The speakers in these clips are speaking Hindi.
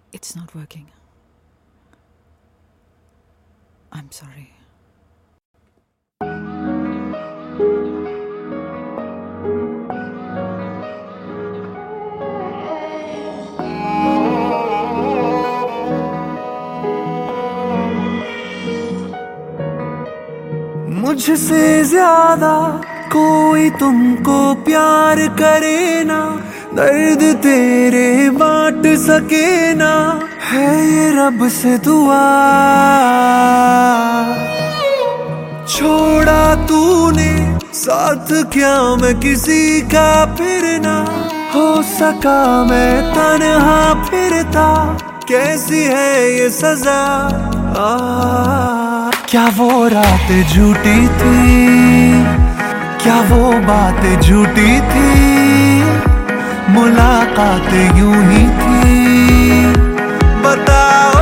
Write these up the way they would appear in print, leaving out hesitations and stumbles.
It's not working. I'm sorry. मुझसे ज्यादा कोई तुमको प्यार करे ना, दर्द तेरे बांट सके ना, है ये रब से दुआ। छोड़ा तूने साथ क्या मैं किसी का फिर ना, हो सका मैं तन्हा फिरता, कैसी है ये सजा। क्या वो रात झूठी थी, क्या वो बात झूठी थी, मुलाकात यूं ही थी, बताओ।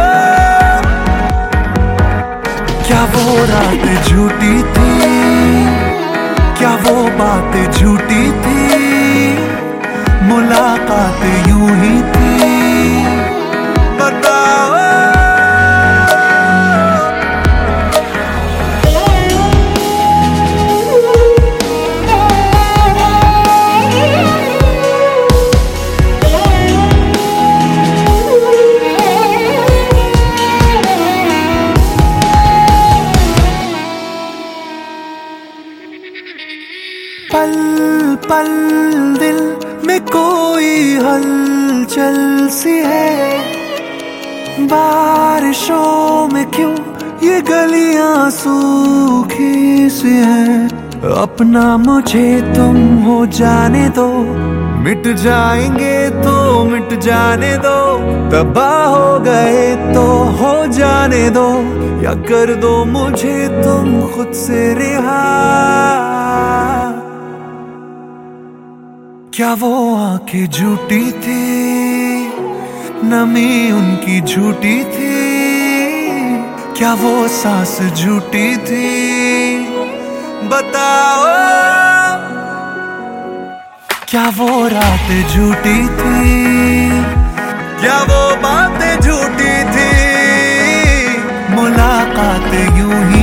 क्या वो रात झूठी थी, क्या वो बात झूठी थी, मुलाकात यूं ही थी, बताओ। पल पल दिल में कोई हलचल सी है, बारिशों में क्यों ये गलियां सूखी सी हैं। अपना मुझे तुम हो जाने दो, मिट जाएंगे तो मिट जाने दो, तबाह हो गए तो हो जाने दो, या कर दो मुझे तुम खुद से रिहा। क्या वो आंखें झूठी थी, नमी उनकी झूठी थी, क्या वो सांस झूठी थी, बताओ। क्या वो रात झूठी थी, क्या वो बातें झूठी थी, मुलाकात यूं ही